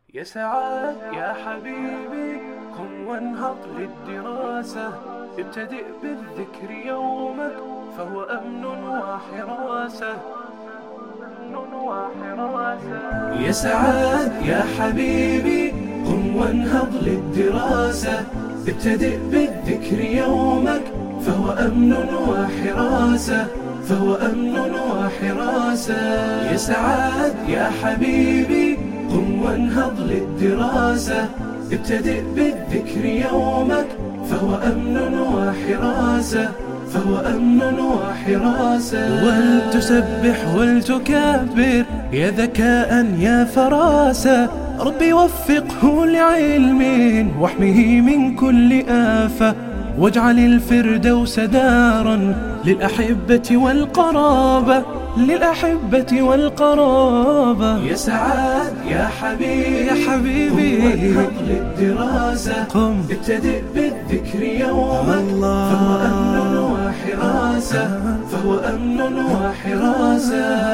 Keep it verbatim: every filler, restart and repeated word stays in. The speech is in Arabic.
يا سعاد يا حبيبي قم وانهض للدراسة، ابتدئ بالذكر يومك فهو أمن وحراسة. يا سعاد يا حبيبي قم وانهض للدراسة، ابتدئ بالذكر يومك فهو أمن وحراسة، فهو أمن وحراسة. يا سعاد يا حبيبي قم وانهض للدراسة، ابتدئ بالذكر يومك فهو أمن وحراسة، فهو أمن وحراسة. ولتسبح ولتكبر يا ذكاء يا فراسة، ربي وفقه لعلم واحمه من كل آفة، واجعل الفردوس دارا للأحبة والقرابة، للأحبة والقرابة. يا سعاد يا حبيبي يا حبيبي قم وانهض للدراسة، قم ابتدئ بالذكر يومك فهو أمن وحراسة، فهو أمن وحراسة.